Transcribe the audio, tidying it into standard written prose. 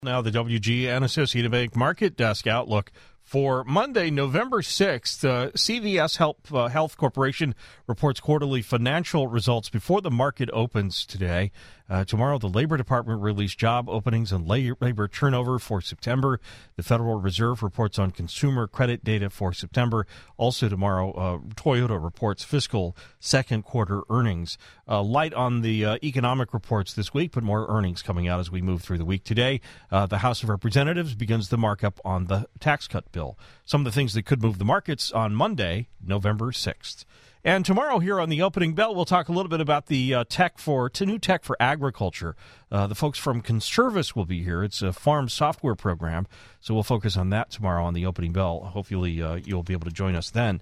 Now the WG and Associated Bank Market Desk Outlook for Monday, November 6th. CVS Health Corporation reports quarterly financial results before the market opens today. Tomorrow, the Labor Department released job openings and labor turnover for September. The Federal Reserve reports on consumer credit data for September. Also tomorrow, Toyota reports fiscal second quarter earnings. Light on the economic reports this week, but more earnings coming out as we move through the week. Today, the House of Representatives begins the markup on the tax cut bill. Some of the things that could move the markets on Monday, November 6th. And tomorrow here on the opening bell, we'll talk a little bit about the new tech for agriculture. The folks from Conservis will be here. It's a farm software program, so we'll focus on that tomorrow on the opening bell. Hopefully you'll be able to join us then.